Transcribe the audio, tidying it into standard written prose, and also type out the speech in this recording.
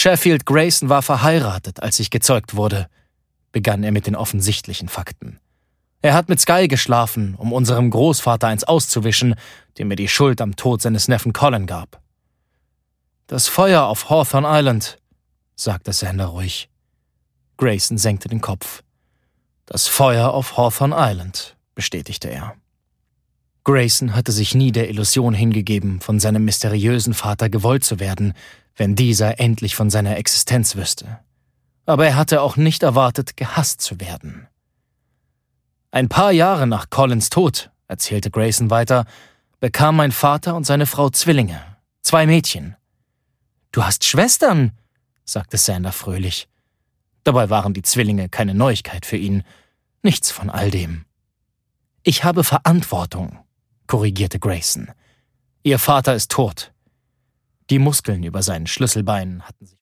Sheffield Grayson war verheiratet, als ich gezeugt wurde, begann er mit den offensichtlichen Fakten. Er hat mit Skye geschlafen, um unserem Großvater eins auszuwischen, dem er die Schuld am Tod seines Neffen Colin gab. »Das Feuer auf Hawthorne Island«, sagte Xander ruhig. Grayson senkte den Kopf. »Das Feuer auf Hawthorne Island«, bestätigte er. Grayson hatte sich nie der Illusion hingegeben, von seinem mysteriösen Vater gewollt zu werden, wenn dieser endlich von seiner Existenz wüsste. Aber er hatte auch nicht erwartet, gehasst zu werden. »Ein paar Jahre nach Colins Tod«, erzählte Grayson weiter, »bekam mein Vater und seine Frau Zwillinge, 2 Mädchen.« »Du hast Schwestern«, sagte Xander fröhlich. Dabei waren die Zwillinge keine Neuigkeit für ihn. Nichts von all dem. »Ich habe Verantwortung«, korrigierte Grayson. »Ihr Vater ist tot.« Die Muskeln über seinen Schlüsselbeinen hatten sich